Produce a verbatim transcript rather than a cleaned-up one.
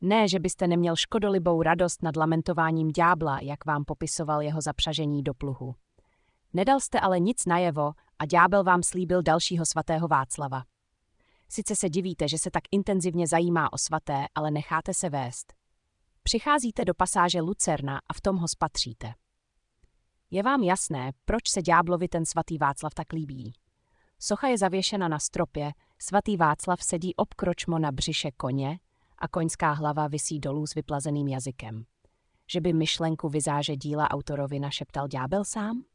Ne, že byste neměl škodolibou radost nad lamentováním ďábla, jak vám popisoval jeho zapřažení do pluhu. Nedal jste ale nic najevo a ďábel vám slíbil dalšího svatého Václava. Sice se divíte, že se tak intenzivně zajímá o svaté, ale necháte se vést. Přicházíte do pasáže Lucerna a v tom ho spatříte. Je vám jasné, proč se ďáblovi ten svatý Václav tak líbí. Socha je zavěšena na stropě, svatý Václav sedí obkročmo na břiše koně a koňská hlava visí dolů s vyplazeným jazykem. Že by myšlenku vizáže díla autorovi našeptal ďábel sám?